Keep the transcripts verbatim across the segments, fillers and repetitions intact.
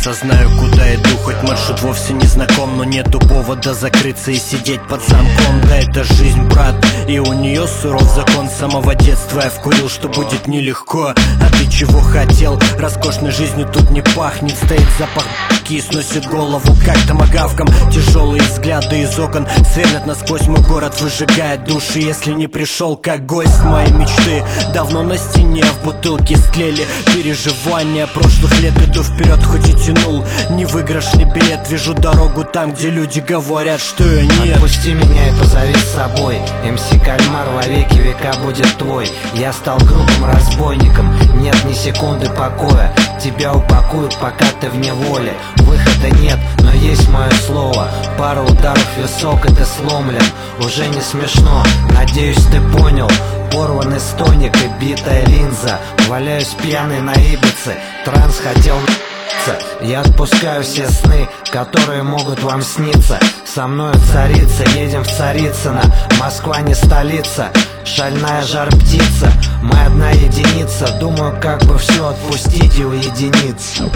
место, знаю, куда иду, хоть маршрут вовсе не знаком. Но нету повода закрыться и сидеть под замком. Да, это жизнь, брат, и у нее суров закон. С самого детства я вкурил, что будет нелегко. А ты чего хотел? Роскошной жизнью тут не пахнет. Стоит запах и сносит голову, как томагавком. Тяжелые взгляды из окон сверлят насквозь мой город, выжигает души. Если не пришел как гость, мои мечты давно на стене в бутылке стлели. Переживания прошлых лет, иду вперед, хоть и тянул невыигрышный билет. Вижу дорогу там, где люди говорят, что я нет. Отпусти меня и позови с собой. эм си Кальмар во веки века будет твой. Я стал грубым разбойником, нет ни секунды покоя. Тебя упакуют, пока ты в неволе. Выхода нет, но есть мое слово. Пару ударов в висок, и ты сломлен. Уже не смешно, надеюсь, ты понял. Порванный стоник и битая линза. Валяюсь пьяный на Ибице. Транс хотел на***ться. Я отпускаю все сны, которые могут вам сниться. Со мною царица, едем в Царицыно. Москва не столица, шальная жар-птица. Мы одна единица, думаю, как бы все отпустить и уединиться.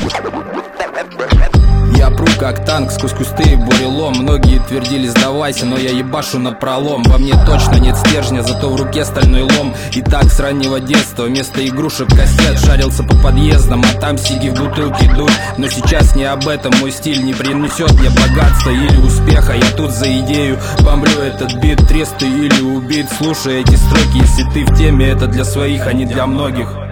Я пру как танк сквозь кусты и бурелом. Многие твердили сдавайся, но я ебашу напролом. Во мне точно нет стержня, зато в руке стальной лом. И так с раннего детства вместо игрушек кассет шарился по подъездам, а там сиги в бутылке дуть. Но сейчас не об этом, мой стиль не принесет мне богатства или успеха. Я тут за идею бомблю этот бит, трест ты или убит. Слушай эти строки, если ты в теме, это для своих, а не для многих.